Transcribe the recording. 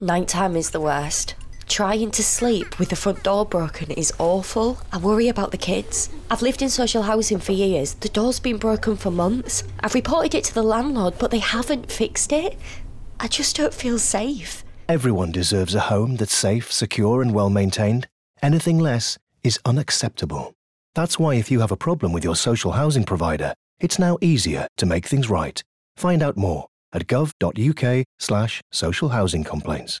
Nighttime is the worst. Trying to sleep with the front door broken is awful. I worry about the kids. I've lived in social housing for years. The door's been broken for months. I've reported it to the landlord, but they haven't fixed it. I just don't feel safe. Everyone deserves a home that's safe, secure and well maintained. Anything less is unacceptable. That's why if you have a problem with your social housing provider, it's now easier to make things right. Find out more at gov.uk/social housing complaints.